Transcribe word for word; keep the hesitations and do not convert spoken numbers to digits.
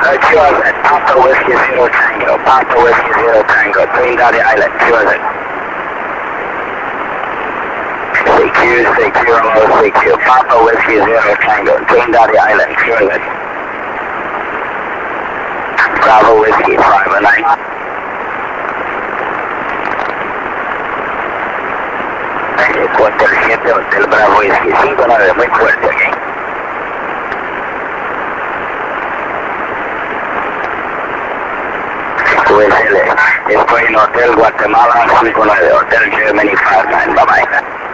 Uh, Q R Z, Papa Whiskey Zero Tango, Papa Whiskey Zero Tango, Trinidad Island, Q R Z. C Q, C Q, hello, C Q, Papa Whiskey Zero Tango, Trinidad Island, Q R Z. Bravo Whiskey five nine. cuatro siete, Hotel Bravo Whiskey cinco nueve, muy fuerte, ¿ok? U S L, estoy en Hotel Guatemala cinco nueve, Hotel Germany cinco nueve, bye bye.